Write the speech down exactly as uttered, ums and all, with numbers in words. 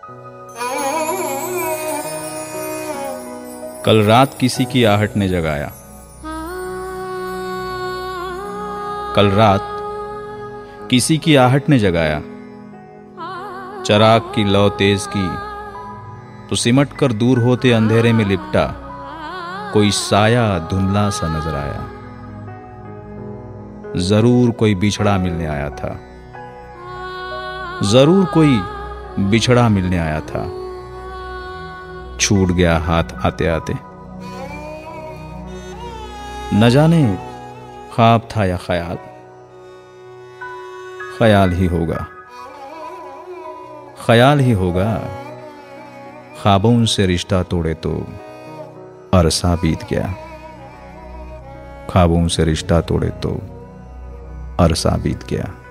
कल रात किसी की आहट ने जगाया। कल रात किसी की आहट ने जगाया। चराग की लौ तेज की तो सिमट कर दूर होते अंधेरे में लिपटा कोई साया धुंधला सा नजर आया। जरूर कोई बिछड़ा मिलने आया था। जरूर कोई बिछड़ा मिलने आया था। छूट गया हाथ आते आते। न जाने ख्वाब था या ख्याल, ख्याल ही होगा, ख्याल ही होगा। ख्वाबों से रिश्ता तोड़े तो अरसा बीत गया। ख्वाबों से रिश्ता तोड़े तो अरसा बीत गया।